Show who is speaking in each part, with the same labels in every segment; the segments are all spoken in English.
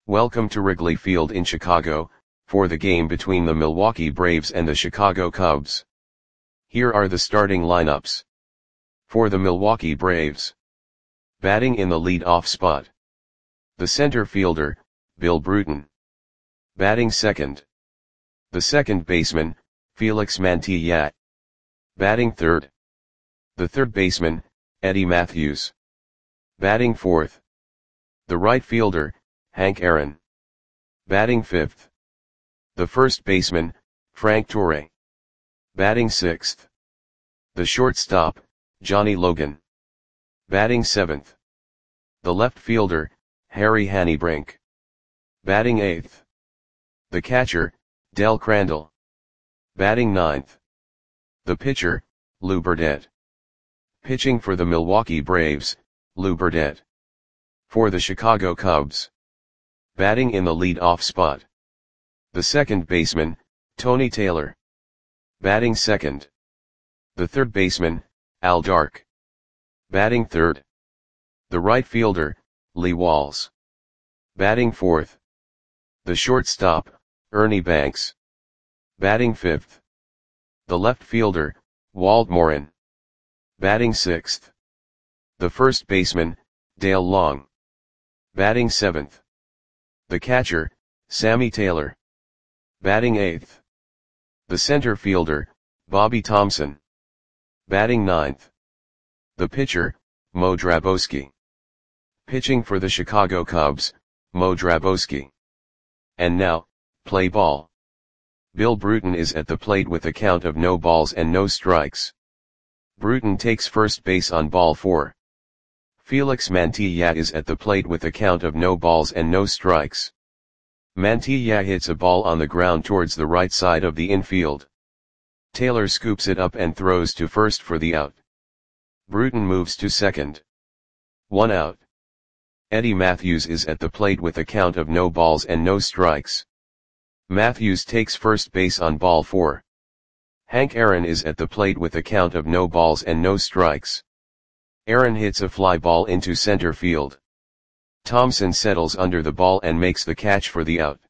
Speaker 1: Welcome to Wrigley Field in Chicago, for the game between the Milwaukee Braves and the Chicago Cubs. Here are the starting lineups. For the Milwaukee Braves. Batting in the lead-off spot. The center fielder, Bill Bruton. Batting second. The second baseman, Felix Mantilla. Batting third. The third baseman, Eddie Mathews. Batting fourth. The right fielder, Hank Aaron. Batting fifth. The first baseman, Frank Torre. Batting sixth. The shortstop, Johnny Logan. Batting seventh. The left fielder, Harry Hannebrink. Batting eighth. The catcher, Del Crandall. Batting ninth. The pitcher, Lou Burdette. Pitching for the Milwaukee Braves, Lou Burdette. For the Chicago Cubs. Batting in the lead-off spot. The second baseman, Tony Taylor. Batting second. The third baseman, Al Dark. Batting third. The right fielder, Lee Walls. Batting fourth. The shortstop, Ernie Banks. Batting fifth. The left fielder, Walt Morin. Batting sixth. The first baseman, Dale Long. Batting seventh. The catcher, Sammy Taylor. Batting eighth. The center fielder, Bobby Thompson. Batting ninth. The pitcher, Mo Drabowski. Pitching for the Chicago Cubs, Mo Drabowski. And now, play ball. Bill Bruton is at the plate with a count of no balls and no strikes. Bruton takes first base on ball 4. Felix Mantilla is at the plate with a count of no balls and no strikes. Mantilla hits a ball on the ground towards the right side of the infield. Taylor scoops it up and throws to first for the out. Bruton moves to second. 1 out. Eddie Mathews is at the plate with a count of no balls and no strikes. Mathews takes first base on ball 4. Hank Aaron is at the plate with a count of no balls and no strikes. Aaron hits a fly ball into center field. Thompson settles under the ball and makes the catch for the out.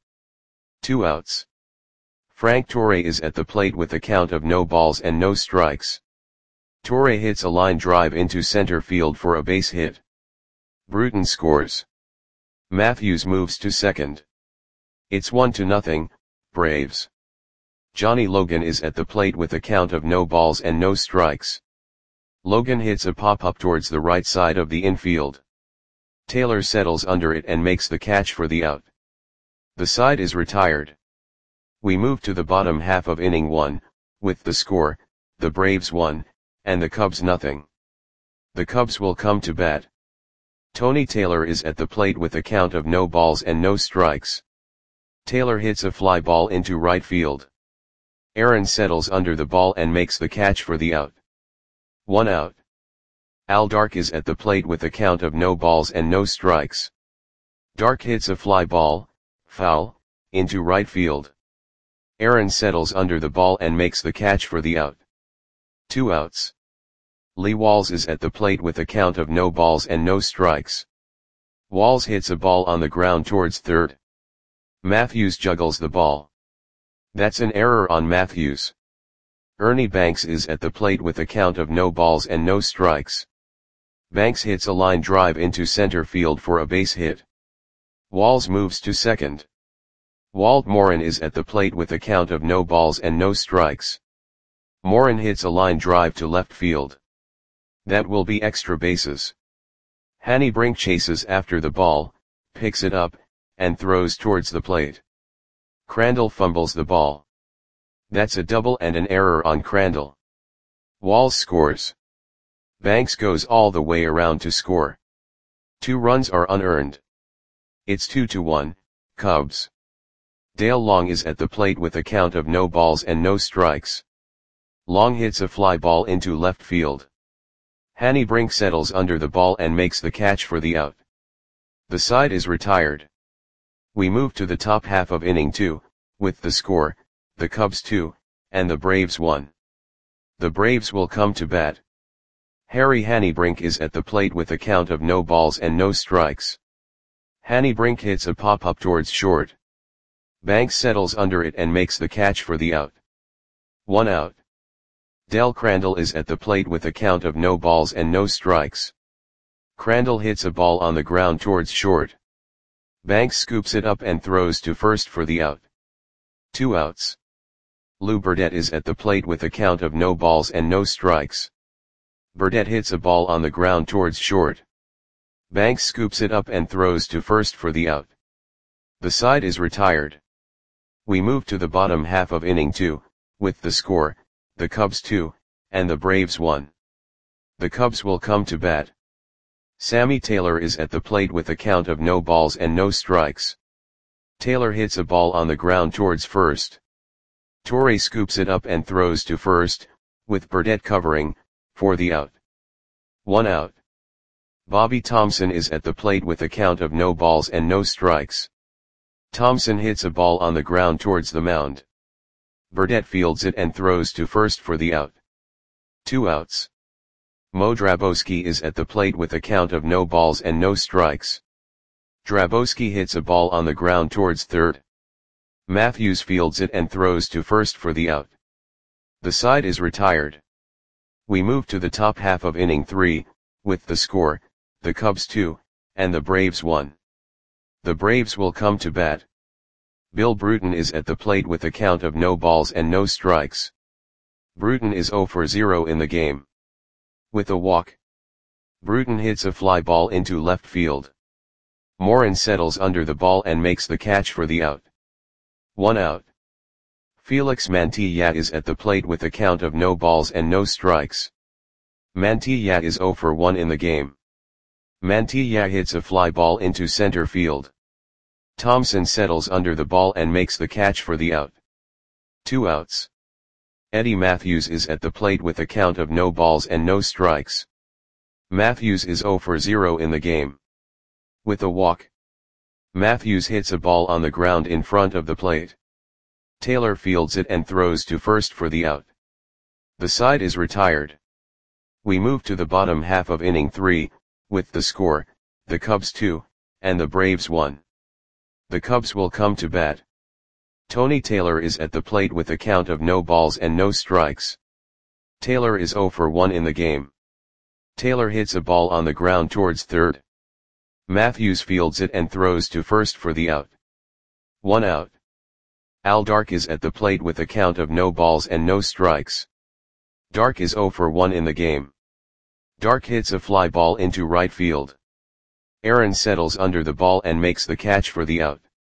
Speaker 1: 2 outs. Frank Torre is at the plate with a count of no balls and no strikes. Torre hits a line drive into center field for a base hit. Bruton scores. Mathews moves to second. It's 1-0, Braves. Johnny Logan is at the plate with a count of no balls and no strikes. Logan hits a pop-up towards the right side of the infield. Taylor settles under it and makes the catch for the out. The side is retired. We move to the bottom half of inning 1, with the score, the Braves 1, and the Cubs 0. The Cubs will come to bat. Tony Taylor is at the plate with a count of no balls and no strikes. Taylor hits a fly ball into right field. Aaron settles under the ball and makes the catch for the out. 1 out. Al Dark is at the plate with a count of no balls and no strikes. Dark hits a fly ball, foul, into right field. Aaron settles under the ball and makes the catch for the out. 2 outs. Lee Walls is at the plate with a count of no balls and no strikes. Walls hits a ball on the ground towards third. Mathews juggles the ball. That's an error on Mathews. Ernie Banks is at the plate with a count of no balls and no strikes. Banks hits a line drive into center field for a base hit. Walls moves to second. Walt Morin is at the plate with a count of no balls and no strikes. Morin hits a line drive to left field. That will be extra bases. Hannebrink chases after the ball, picks it up, and throws towards the plate. Crandall fumbles the ball. That's a double and an error on Crandall. Walls scores. Banks goes all the way around to score. 2 runs are unearned. It's 2-1, Cubs. Dale Long is at the plate with a count of no balls and no strikes. Long hits a fly ball into left field. Hannebrink settles under the ball and makes the catch for the out. The side is retired. We move to the top half of inning 2, with the score, the Cubs 2, and the Braves 1. The Braves will come to bat. Harry Hannebrink is at the plate with a count of no balls and no strikes. Hannebrink hits a pop-up towards short. Banks settles under it and makes the catch for the out. 1 out. Del Crandall is at the plate with a count of no balls and no strikes. Crandall hits a ball on the ground towards short. Banks scoops it up and throws to first for the out. 2 outs. Lou Burdett is at the plate with a count of no balls and no strikes. Burdett hits a ball on the ground towards short. Banks scoops it up and throws to first for the out. The side is retired. We move to the bottom half of inning 2, with the score, the Cubs 2, and the Braves 1. The Cubs will come to bat. Sammy Taylor is at the plate with a count of no balls and no strikes. Taylor hits a ball on the ground towards first. Torre scoops it up and throws to first, with Burdett covering, for the out. 1 out. Bobby Thompson is at the plate with a count of no balls and no strikes. Thompson hits a ball on the ground towards the mound. Burdett fields it and throws to first for the out. 2 outs. Mo Drabowski is at the plate with a count of no balls and no strikes. Drabowski hits a ball on the ground towards third. Matthews fields it and throws to first for the out. The side is retired. We move to the top half of inning 3, with the score, the Cubs 2, and the Braves 1. The Braves will come to bat. Bill Bruton is at the plate with a count of no balls and no strikes. Bruton is 0 for 0 in the game. With a walk, Bruton hits a fly ball into left field. Morin settles under the ball and makes the catch for the out. 1 out. Felix Mantilla is at the plate with a count of no balls and no strikes. Mantilla is 0 for 1 in the game. Mantilla hits a fly ball into center field. Thompson settles under the ball and makes the catch for the out. 2 outs. Eddie Matthews is at the plate with a count of no balls and no strikes. Matthews is 0 for 0 in the game. With a walk, Matthews hits a ball on the ground in front of the plate. Taylor fields it and throws to first for the out. The side is retired. We move to the bottom half of inning 3, with the score, the Cubs 2, and the Braves 1. The Cubs will come to bat. Tony Taylor is at the plate with a count of no balls and no strikes. Taylor is 0 for 1 in the game. Taylor hits a ball on the ground towards third. Matthews fields it and throws to first for the out. 1 out. Al Dark is at the plate with a count of no balls and no strikes. Dark is 0 for 1 in the game. Dark hits a fly ball into right field. Aaron settles under the ball and makes the catch for the out.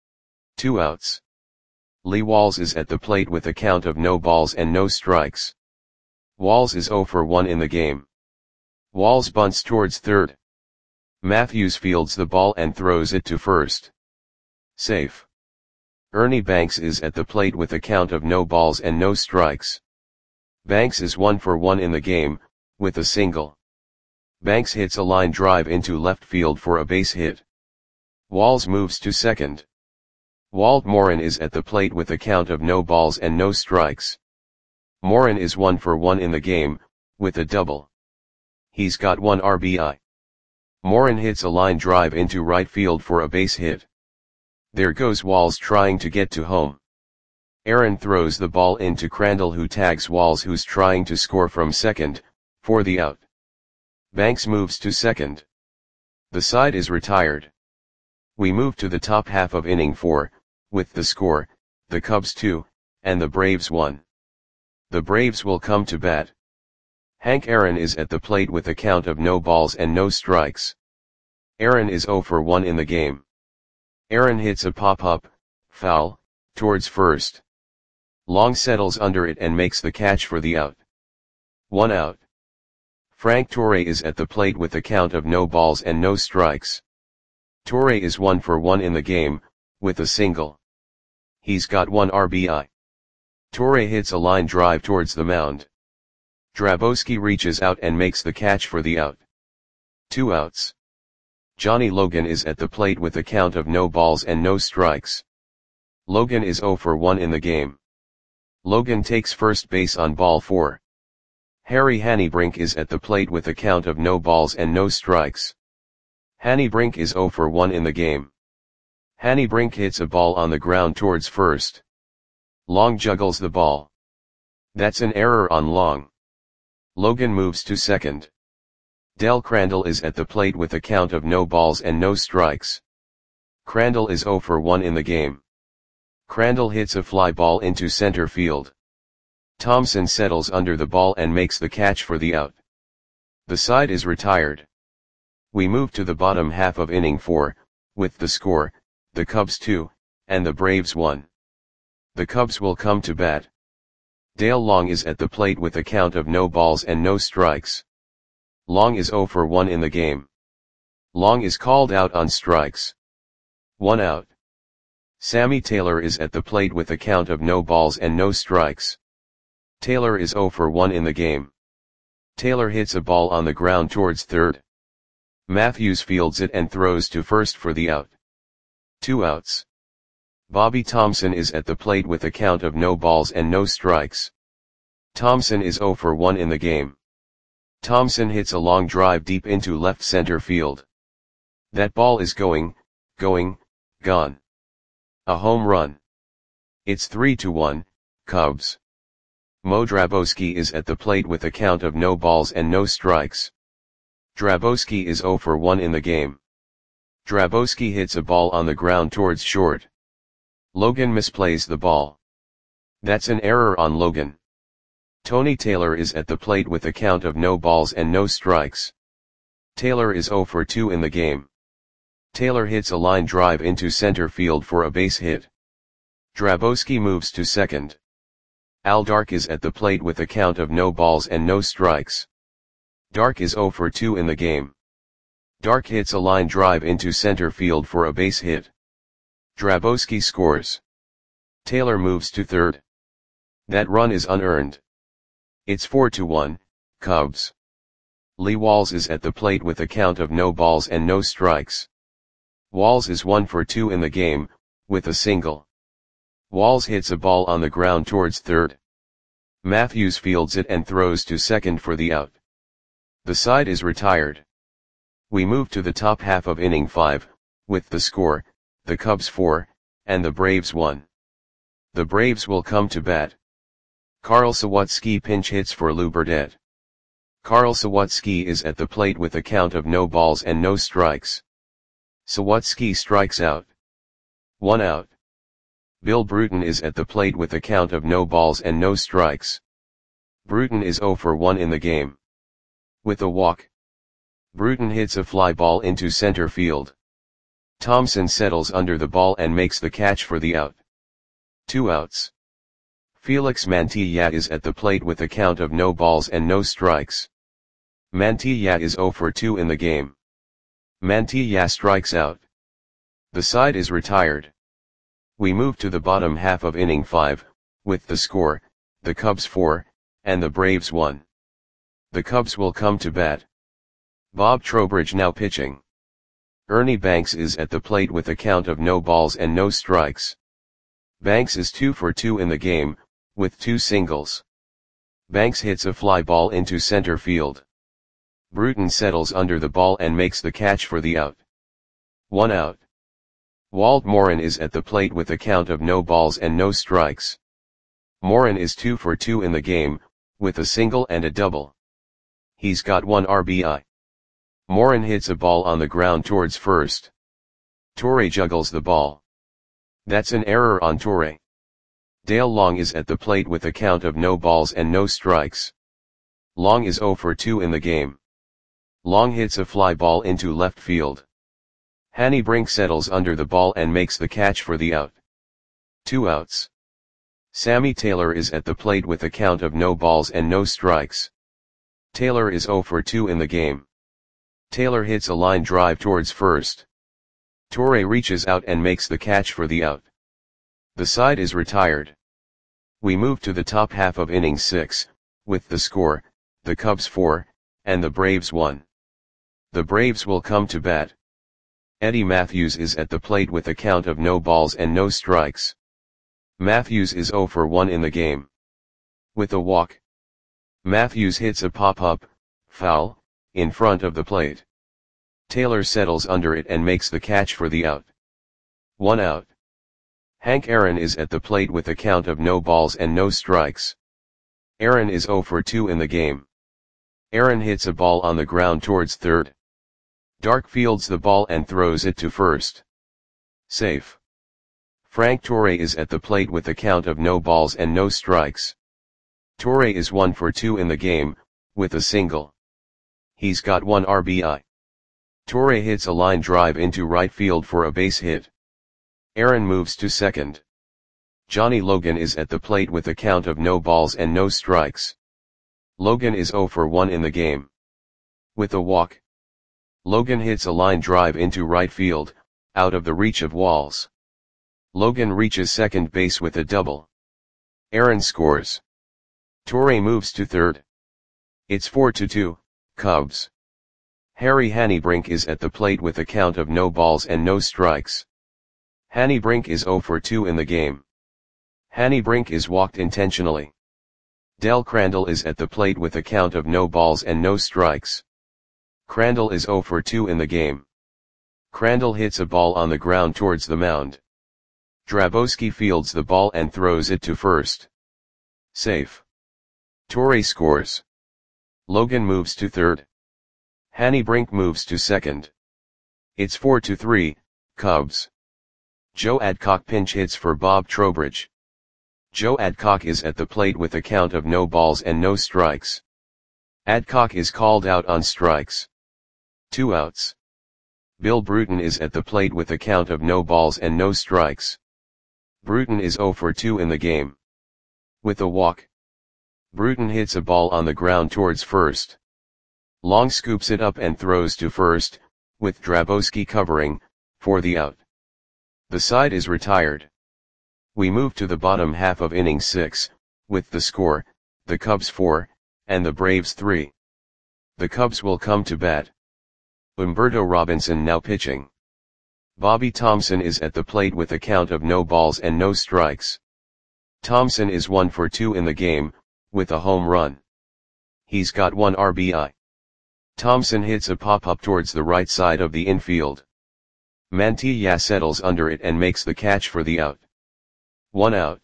Speaker 1: 2 outs. Lee Walls is at the plate with a count of no balls and no strikes. Walls is 0 for 1 in the game. Walls bunts towards third. Matthews fields the ball and throws it to first. Safe. Ernie Banks is at the plate with a count of no balls and no strikes. Banks is 1 for 1 in the game, with a single. Banks hits a line drive into left field for a base hit. Walls moves to second. Walt Morin is at the plate with a count of no balls and no strikes. Morin is 1 for 1 in the game, with a double. He's got 1 RBI. Morin hits a line drive into right field for a base hit. There goes Walls trying to get to home. Aaron throws the ball into Crandall, who tags Walls, who's trying to score from second, for the out. Banks moves to second. The side is retired. We move to the top half of inning 4, with the score, the Cubs 2, and the Braves 1. The Braves will come to bat. Hank Aaron is at the plate with a count of no balls and no strikes. Aaron is 0 for 1 in the game. Aaron hits a pop-up, foul, towards first. Long settles under it and makes the catch for the out. 1 out. Frank Torre is at the plate with a count of no balls and no strikes. Torre is 1 for 1 in the game, with a single. He's got 1 RBI. Torre hits a line drive towards the mound. Drabowski reaches out and makes the catch for the out. 2 outs. Johnny Logan is at the plate with a count of no balls and no strikes. Logan is 0 for 1 in the game. Logan takes first base on ball 4. Harry Hannebrink is at the plate with a count of no balls and no strikes. Hannebrink is 0 for 1 in the game. Hanny Brink hits a ball on the ground towards first. Long juggles the ball. That's an error on Long. Logan moves to second. Del Crandall is at the plate with a count of no balls and no strikes. Crandall is 0 for 1 in the game. Crandall hits a fly ball into center field. Thompson settles under the ball and makes the catch for the out. The side is retired. We move to the bottom half of inning 4, with the score, the Cubs 2, and the Braves 1. The Cubs will come to bat. Dale Long is at the plate with a count of no balls and no strikes. Long is 0 for 1 in the game. Long is called out on strikes. 1 out. Sammy Taylor is at the plate with a count of no balls and no strikes. Taylor is 0 for 1 in the game. Taylor hits a ball on the ground towards third. Matthews fields it and throws to first for the out. 2 outs. Bobby Thompson is at the plate with a count of no balls and no strikes. Thompson is 0 for 1 in the game. Thompson hits a long drive deep into left center field. That ball is gone. A home run. It's 3-1, Cubs. Mo Drabowski is at the plate with a count of no balls and no strikes. Drabowski is 0 for 1 in the game. Drabowski hits a ball on the ground towards short. Logan misplays the ball. That's an error on Logan. Tony Taylor is at the plate with a count of no balls and no strikes. Taylor is 0 for 2 in the game. Taylor hits a line drive into center field for a base hit. Drabowski moves to second. Al Dark is at the plate with a count of no balls and no strikes. Dark is 0 for 2 in the game. Dark hits a line drive into center field for a base hit. Drabowski scores. Taylor moves to third. That run is unearned. It's 4-1, Cubs. Lee Walls is at the plate with a count of no balls and no strikes. Walls is 1 for 2 in the game, with a single. Walls hits a ball on the ground towards third. Matthews fields it and throws to second for the out. The side is retired. We move to the top half of inning 5, with the score, the Cubs 4, and the Braves 1. The Braves will come to bat. Carl Sawatsky pinch hits for Lou Burdett. Carl Sawatsky is at the plate with a count of no balls and no strikes. Sawatsky strikes out. 1 out. Bill Bruton is at the plate with a count of no balls and no strikes. Bruton is 0 for 1 in the game. With a walk. Bruton hits a fly ball into center field. Thompson settles under the ball and makes the catch for the out. 2 outs. Felix Mantilla is at the plate with a count of no balls and no strikes. Mantilla is 0 for 2 in the game. Mantilla strikes out. The side is retired. We move to the bottom half of inning 5, with the score, the Cubs 4, and the Braves 1. The Cubs will come to bat. Bob Trowbridge now pitching. Ernie Banks is at the plate with a count of no balls and no strikes. Banks is 2 for 2 in the game, with 2 singles. Banks hits a fly ball into center field. Bruton settles under the ball and makes the catch for the out. 1 out. Walt Morin is at the plate with a count of no balls and no strikes. Morin is 2 for 2 in the game, with a single and a double. He's got 1 RBI. Morin hits a ball on the ground towards first. Torre juggles the ball. That's an error on Torre. Dale Long is at the plate with a count of no balls and no strikes. Long is 0 for 2 in the game. Long hits a fly ball into left field. Hanny Brink settles under the ball and makes the catch for the out. 2 outs. Sammy Taylor is at the plate with a count of no balls and no strikes. Taylor is 0 for 2 in the game. Taylor hits a line drive towards first. Torre reaches out and makes the catch for the out. The side is retired. We move to the top half of inning 6, with the score, the Cubs 4, and the Braves 1. The Braves will come to bat. Eddie Matthews is at the plate with a count of no balls and no strikes. Matthews is 0 for 1 in the game. With a walk. Matthews hits a pop-up, foul, in front of the plate. Taylor settles under it and makes the catch for the out. 1 out. Hank Aaron is at the plate with a count of no balls and no strikes. Aaron is 0 for 2 in the game. Aaron hits a ball on the ground towards third. Dark fields the ball and throws it to first. Safe. Frank Torre is at the plate with a count of no balls and no strikes. Torre is 1 for 2 in the game, with a single. He's got 1 RBI. Torre hits a line drive into right field for a base hit. Aaron moves to second. Johnny Logan is at the plate with a count of no balls and no strikes. Logan is 0 for 1 in the game. With a walk. Logan hits a line drive into right field, out of the reach of walls. Logan reaches second base with a double. Aaron scores. Torre moves to third. It's 4-2, Cubs. Harry Hannebrink is at the plate with a count of no balls and no strikes. Hannebrink is 0 for 2 in the game. Hannebrink is walked intentionally. Del Crandall is at the plate with a count of no balls and no strikes. Crandall is 0 for 2 in the game. Crandall hits a ball on the ground towards the mound. Drabowski fields the ball and throws it to first. Safe. Torre scores. Logan moves to third. Hannebrink moves to second. It's 4-3, Cubs. Joe Adcock pinch hits for Bob Trowbridge. Joe Adcock is at the plate with a count of no balls and no strikes. Adcock is called out on strikes. 2 outs. Bill Bruton is at the plate with a count of no balls and no strikes. Bruton is 0 for 2 in the game. With a walk. Bruton hits a ball on the ground towards first. Long scoops it up and throws to first, with Drabowski covering, for the out. The side is retired. We move to the bottom half of inning 6, with the score, the Cubs 4, and the Braves 3. The Cubs will come to bat. Humberto Robinson now pitching. Bobby Thomson is at the plate with a count of no balls and no strikes. Thomson is 1 for 2 in the game, with a home run. He's got 1 RBI. Thomson hits a pop-up towards the right side of the infield. Mantilla settles under it and makes the catch for the out. 1 out.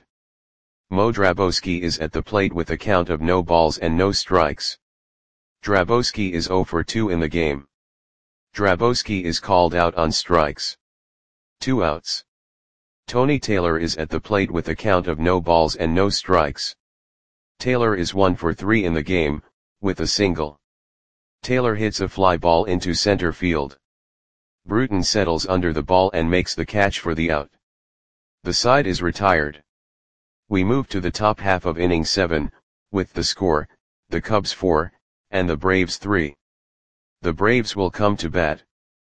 Speaker 1: Mo Drabowski is at the plate with a count of no balls and no strikes. Drabowski is 0 for 2 in the game. Drabowski is called out on strikes. 2 outs. Tony Taylor is at the plate with a count of no balls and no strikes. Taylor is 1 for 3 in the game, with a single. Taylor hits a fly ball into center field. Bruton settles under the ball and makes the catch for the out. The side is retired. We move to the top half of inning 7, with the score, the Cubs 4, and the Braves 3. The Braves will come to bat.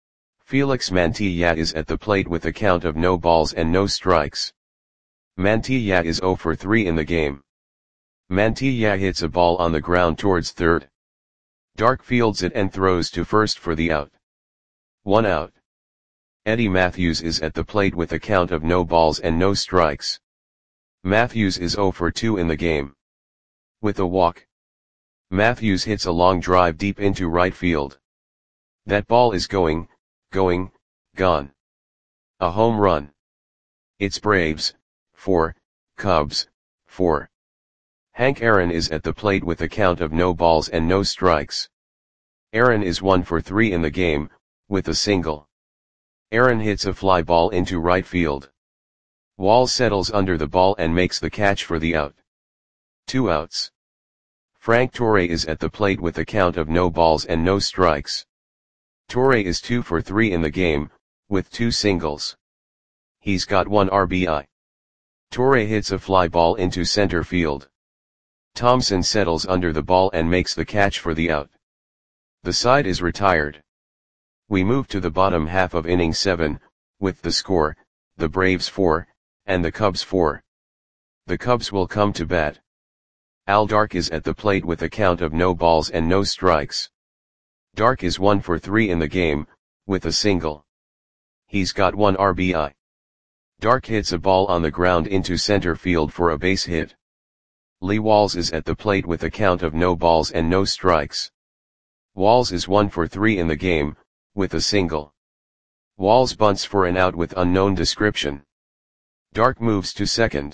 Speaker 1: Felix Mantilla is at the plate with a count of no balls and no strikes. Mantilla is 0 for 3 in the game. Mantilla hits a ball on the ground towards third. Dark fields it and throws to first for the out. 1 out. Eddie Matthews is at the plate with a count of no balls and no strikes. Matthews is 0 for 2 in the game. With a walk. Matthews hits a long drive deep into right field. That ball is gone. A home run. It's Braves, 4, Cubs, 4. Hank Aaron is at the plate with a count of no balls and no strikes. Aaron is 1 for 3 in the game, with a single. Aaron hits a fly ball into right field. Walls settles under the ball and makes the catch for the out. 2 outs. Frank Torre is at the plate with a count of no balls and no strikes. Torre is 2 for 3 in the game, with 2 singles. He's got 1 RBI. Torre hits a fly ball into center field. Thomson settles under the ball and makes the catch for the out. The side is retired. We move to the bottom half of inning 7, with the score, the Braves 4, and the Cubs 4. The Cubs will come to bat. Al Dark is at the plate with a count of no balls and no strikes. Dark is 1 for 3 in the game, with a single. He's got 1 RBI. Dark hits a ball on the ground into center field for a base hit. Lee Walls is at the plate with a count of no balls and no strikes. Walls is 1 for 3 in the game, with a single. Walls bunts for an out with unknown description. Dark moves to second.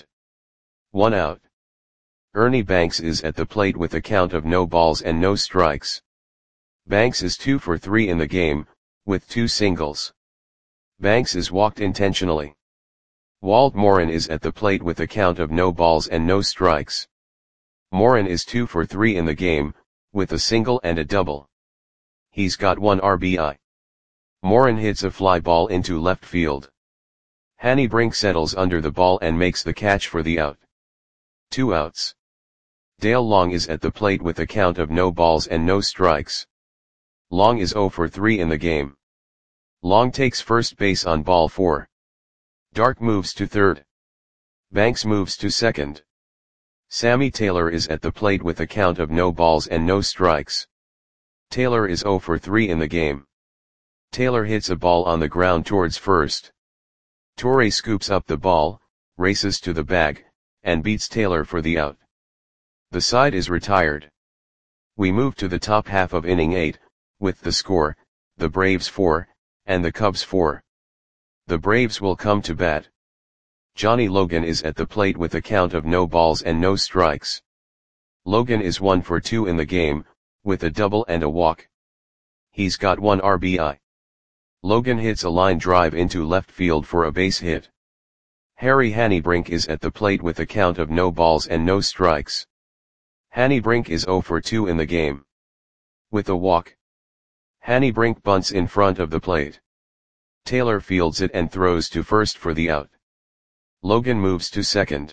Speaker 1: 1 out. Ernie Banks is at the plate with a count of no balls and no strikes. Banks is 2 for 3 in the game, with 2 singles. Banks is walked intentionally. Walt Morin is at the plate with a count of no balls and no strikes. Morin is 2 for 3 in the game, with a single and a double. He's got 1 RBI. Morin hits a fly ball into left field. Hanny Brink settles under the ball and makes the catch for the out. 2 outs. Dale Long is at the plate with a count of no balls and no strikes. Long is 0 for 3 in the game. Long takes first base on ball 4. Dark moves to third. Banks moves to second. Sammy Taylor is at the plate with a count of no balls and no strikes. Taylor is 0 for 3 in the game. Taylor hits a ball on the ground towards first. Torre scoops up the ball, races to the bag, and beats Taylor for the out. The side is retired. We move to the top half of inning 8, with the score, the Braves 4, and the Cubs 4. The Braves will come to bat. Johnny Logan is at the plate with a count of no balls and no strikes. Logan is 1 for 2 in the game, with a double and a walk. He's got 1 RBI. Logan hits a line drive into left field for a base hit. Harry Hannebrink is at the plate with a count of no balls and no strikes. Hannebrink is 0 for 2 in the game. With a walk. Hannebrink bunts in front of the plate. Taylor fields it and throws to first for the out. Logan moves to second.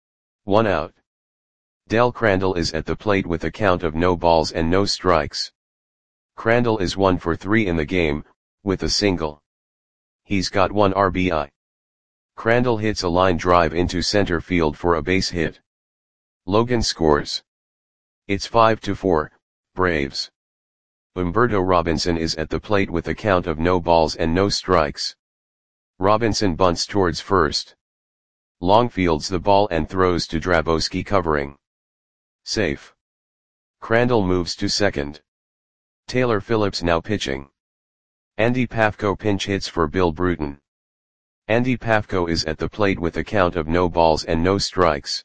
Speaker 1: 1 out. Del Crandall is at the plate with a count of no balls and no strikes. Crandall is 1 for 3 in the game, with a single. He's got 1 RBI. Crandall hits a line drive into center field for a base hit. Logan scores. It's 5-4, Braves. Humberto Robinson is at the plate with a count of no balls and no strikes. Robinson bunts towards first. Long fields the ball and throws to Drabowski covering. Safe. Crandall moves to second. Taylor Phillips now pitching. Andy Pafko pinch hits for Bill Bruton. Andy Pafko is at the plate with a count of no balls and no strikes.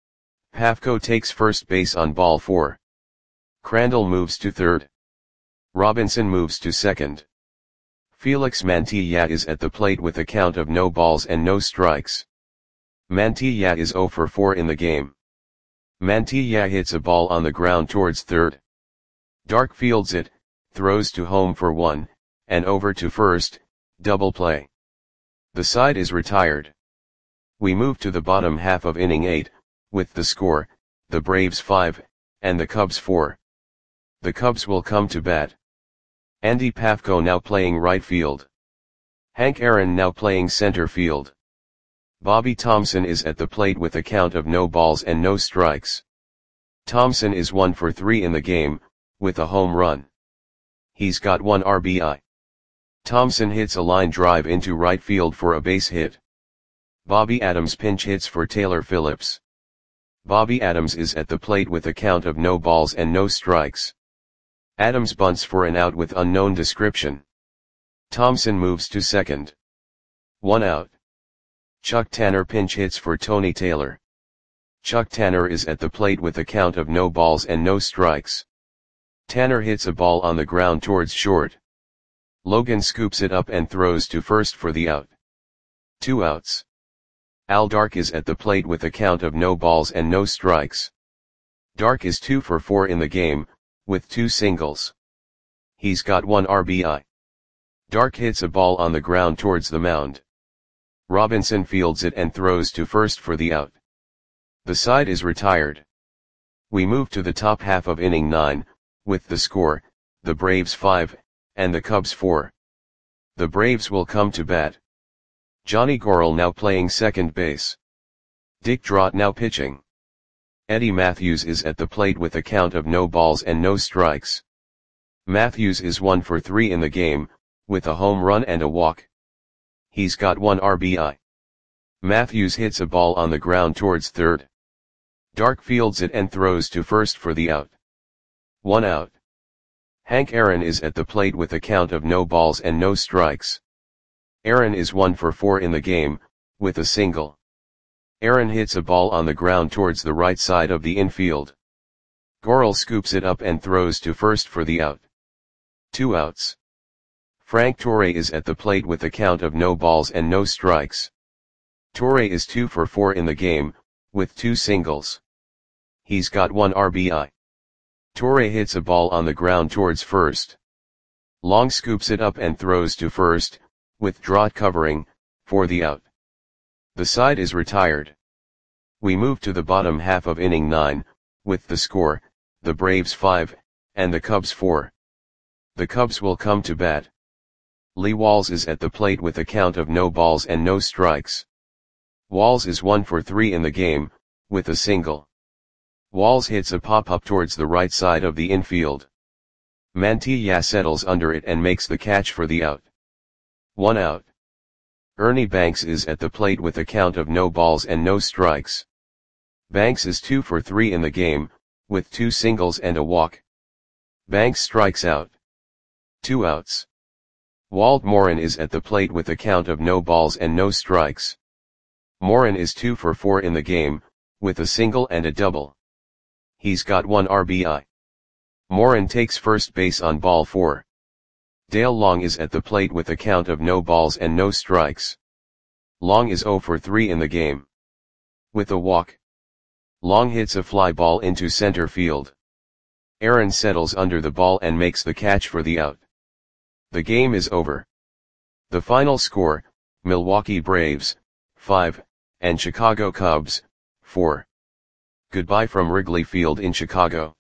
Speaker 1: Pafko takes first base on ball 4. Crandall moves to third. Robinson moves to second. Felix Mantilla is at the plate with a count of no balls and no strikes. Mantilla is 0 for 4 in the game. Mantilla hits a ball on the ground towards third. Dark fields it, throws to home for 1, and over to first, double play. The side is retired. We move to the bottom half of inning 8, with the score, the Braves 5, and the Cubs 4. The Cubs will come to bat. Andy Pafko now playing right field. Hank Aaron now playing center field. Bobby Thompson is at the plate with a count of no balls and no strikes. Thompson is 1 for 3 in the game, with a home run. He's got 1 RBI. Thompson hits a line drive into right field for a base hit. Bobby Adams pinch hits for Taylor Phillips. Bobby Adams is at the plate with a count of no balls and no strikes. Adams bunts for an out with unknown description. Thompson moves to second. 1 out. Chuck Tanner pinch hits for Tony Taylor. Chuck Tanner is at the plate with a count of no balls and no strikes. Tanner hits a ball on the ground towards short. Logan scoops it up and throws to first for the out. 2 outs. Al Dark is at the plate with a count of no balls and no strikes. Dark is 2 for 4 in the game, with 2 singles. He's got 1 RBI. Dark hits a ball on the ground towards the mound. Robinson fields it and throws to first for the out. The side is retired. We move to the top half of inning 9, with the score, the Braves 5, and the Cubs 4. The Braves will come to bat. Johnny Gorel now playing second base. Dick Drott now pitching. Eddie Matthews is at the plate with a count of no balls and no strikes. Matthews is 1 for 3 in the game, with a home run and a walk. He's got 1 RBI. Matthews hits a ball on the ground towards third. Dark fields it and throws to first for the out. 1 out. Hank Aaron is at the plate with a count of no balls and no strikes. Aaron is 1 for 4 in the game, with a single. Aaron hits a ball on the ground towards the right side of the infield. Goral scoops it up and throws to first for the out. 2 outs. Frank Torre is at the plate with a count of no balls and no strikes. Torre is 2 for 4 in the game, with 2 singles. He's got 1 RBI. Torre hits a ball on the ground towards first. Long scoops it up and throws to first, with Drott covering, for the out. The side is retired. We move to the bottom half of inning 9, with the score, the Braves 5, and the Cubs 4. The Cubs will come to bat. Lee Walls is at the plate with a count of no balls and no strikes. Walls is 1 for 3 in the game, with a single. Walls hits a pop-up towards the right side of the infield. Mantilla settles under it and makes the catch for the out. 1 out. Ernie Banks is at the plate with a count of no balls and no strikes. Banks is 2 for 3 in the game, with 2 singles and a walk. Banks strikes out. 2 outs. Walt Morin is at the plate with a count of no balls and no strikes. Morin is 2 for 4 in the game, with a single and a double. He's got 1 RBI. Morin takes first base on ball 4. Dale Long is at the plate with a count of no balls and no strikes. Long is 0 for 3 in the game. With a walk. Long hits a fly ball into center field. Aaron settles under the ball and makes the catch for the out. The game is over. The final score, Milwaukee Braves, 5, and Chicago Cubs, 4. Goodbye from Wrigley Field in Chicago.